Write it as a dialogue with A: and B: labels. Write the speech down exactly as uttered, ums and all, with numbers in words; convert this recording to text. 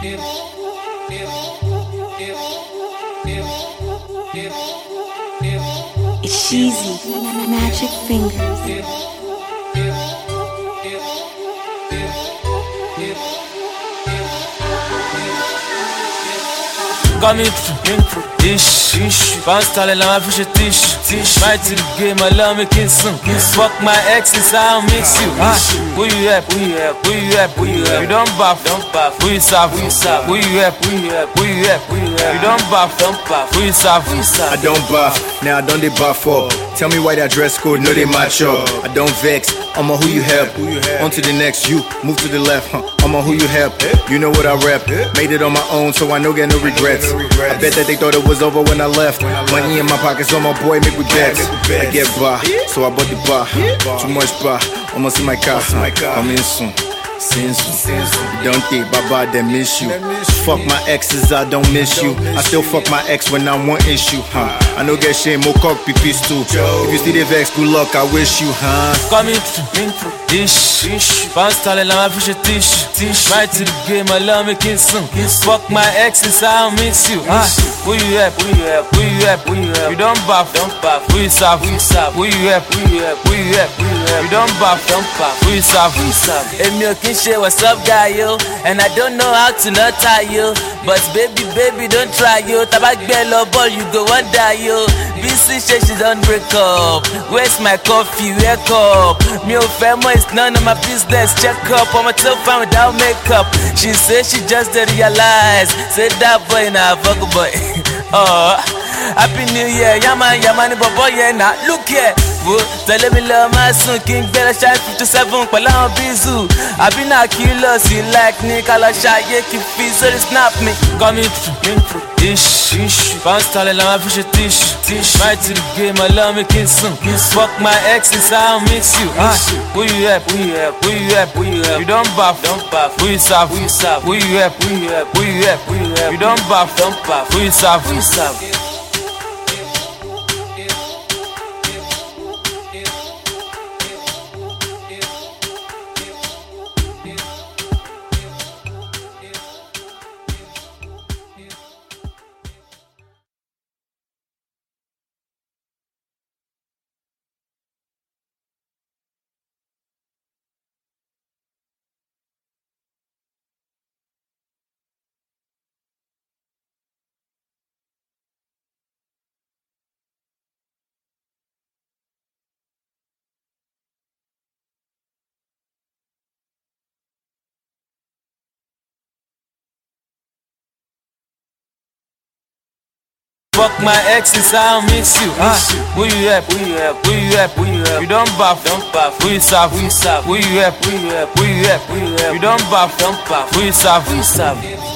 A: It's Sheezy, Magic Fingers.
B: Coming through, ish, ish. Bounce tall, la fish tish, tish. Right to the game, I love me kissing. Fuck my exes, I'll miss you. Ah, who you help? Who you help? Who you help? Who you help? You don't buff, don't buff. Who you serve? Who you serve? Who you help? Who you help? Who you help? Who you help? You don't buff, don't buff. Who you serve? Who you serve?
C: I don't buff, now I don't they buff up. Tell me why that dress code, no they match up. I don't vex, I'm a who you help. On to the next, you move to the left, huh? I'm a who you help. You know what I rep. Made it on my own, so I no get no regrets. I bet that they thought it was over when I left. Money in my pockets, on my boy, make we bets. I get bar, so I bought the bar. Too much bar, almost in my car. I'm in soon. Since you don't think Baba, they miss you. Fuck my exes, I don't miss you. I still fuck my ex when I want issue, huh? I no get shame, more cock pipis too. If you see the vex, good luck, I wish you, huh?
B: Coming through, ish, ish. Bounce tall, la fish tish, tish. Right to the game, I love me kissing. Fuck my exes, I'll miss you. Ah, who you help? Who you help? Who you help? Who you help? You don't buff, don't buff. Who you serve? Who you serve? Who you help? Who you help? Who you help? Who you help? You don't buff, don't buff. Who you serve? Who you serve? Shit, what's up, guy, yo? And I don't know how to not tie you. But baby, baby, don't try, yo. Tabak bello ball, you go one die, yo. B C says she don't break up. Where's my coffee? Wake up. Me oh family is none of my business. Check up on my top fan without makeup. She says she just didn't realize. Say that boy, nah, fuck a boy. Oh, happy New Year, yaman, yaman, boy, yeah, nah, look here. Tell me love my son, King Bella Shy fifty-seven, Palan Bizu. I been a killer, see like Nicola Shy, yeah, keep fees, so they snap me. Coming through, ish, ish. Bounce tall, la fish tish, tish. Right to the game, I love me kissing. Fuck my exes, I'll miss you. Ah, who you help? Who you help? Who you help? Who you help? You don't buff, don't buff. Who you serve? Who you serve? Who you help? Who you help? Who you help? Who you help? You don't buff, don't buff. Who you serve? Who you serve? Fuck my exes, I'll miss you. Ah, who you help? Who you help? Who you help? Who you help? You don't buff, don't buff. Who you serve? Who you serve? Who you help? Who you help? Who you help? Who you help? You don't buff, don't buff. Who you serve? Who you serve?